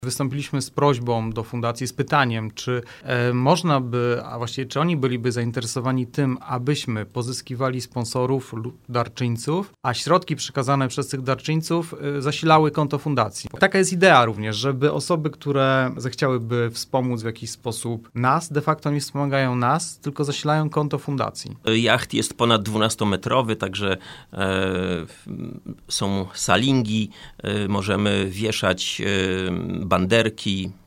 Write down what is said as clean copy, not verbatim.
Wystąpiliśmy z prośbą do fundacji, z pytaniem, czy można by, a właściwie czy oni byliby zainteresowani tym, abyśmy pozyskiwali sponsorów lub darczyńców, a środki przekazane przez tych darczyńców zasilały konto fundacji. Taka jest idea również, żeby osoby, które zechciałyby wspomóc w jakiś sposób nas, de facto nie wspomagają nas, tylko zasilają konto fundacji. Jacht jest ponad 12-metrowy, także są salingi, możemy wieszać banderki,